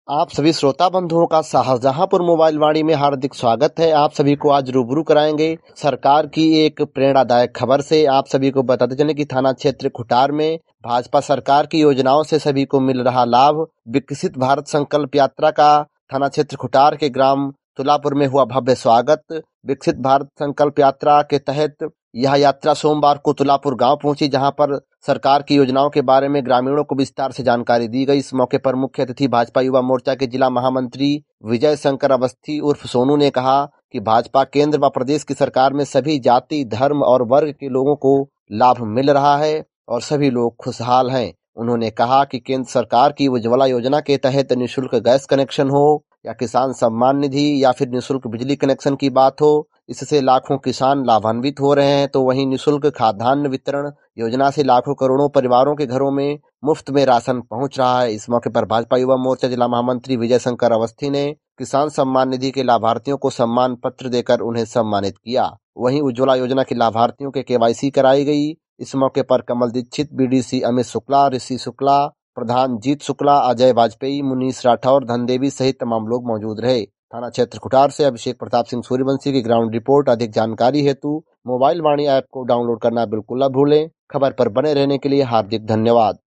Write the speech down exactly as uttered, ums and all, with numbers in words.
आप सभी श्रोता बंधुओं का शाहजहांपुर मोबाइल वाणी में हार्दिक स्वागत है। आप सभी को आज रूबरू कराएंगे सरकार की एक प्रेरणादायक खबर से। आप सभी को बताते चलें कि थाना क्षेत्र खुटार में भाजपा सरकार की योजनाओं से सभी को मिल रहा लाभ। विकसित भारत संकल्प यात्रा का थाना क्षेत्र खुटार के ग्राम तुलापुर में हुआ भव्य स्वागत। विकसित भारत संकल्प यात्रा के तहत यह यात्रा सोमवार को तुलापुर गांव पहुंची, जहां पर सरकार की योजनाओं के बारे में ग्रामीणों को विस्तार से जानकारी दी गई। इस मौके पर मुख्य अतिथि भाजपा युवा मोर्चा के जिला महामंत्री विजय शंकर अवस्थी उर्फ सोनू ने कहा कि भाजपा केंद्र व प्रदेश की सरकार में सभी जाति, धर्म और वर्ग के लोगों को लाभ मिल रहा है और सभी लोग खुशहाल हैं। उन्होंने कहा कि केंद्र सरकार की उज्ज्वला योजना के तहत निःशुल्क गैस कनेक्शन हो या किसान सम्मान निधि या फिर निःशुल्क बिजली कनेक्शन की बात हो, इससे लाखों किसान लाभान्वित हो रहे हैं। तो वहीं निःशुल्क खाद्यान्न वितरण योजना से लाखों करोड़ों परिवारों के घरों में मुफ्त में राशन पहुंच रहा है। इस मौके पर भाजपा युवा मोर्चा जिला महामंत्री विजय शंकर अवस्थी ने किसान सम्मान निधि के लाभार्थियों को सम्मान पत्र देकर उन्हें सम्मानित किया। वहीं उज्ज्वला योजना के लाभार्थियों के केवाईसी कराई गई। इस मौके पर कमल दीक्षित, बीडीसी अमित शुक्ला, ऋषि शुक्ला, प्रधान जीत शुक्ला, अजय वाजपेयी, मुनीश राठौर, धनदेवी सहित तमाम लोग मौजूद रहे। थाना क्षेत्र खुटार से अभिषेक प्रताप सिंह सूर्यवंशी की ग्राउंड रिपोर्ट। अधिक जानकारी हेतु मोबाइल वाणी ऐप को डाउनलोड करना बिल्कुल न भूलें। खबर पर बने रहने के लिए हार्दिक धन्यवाद।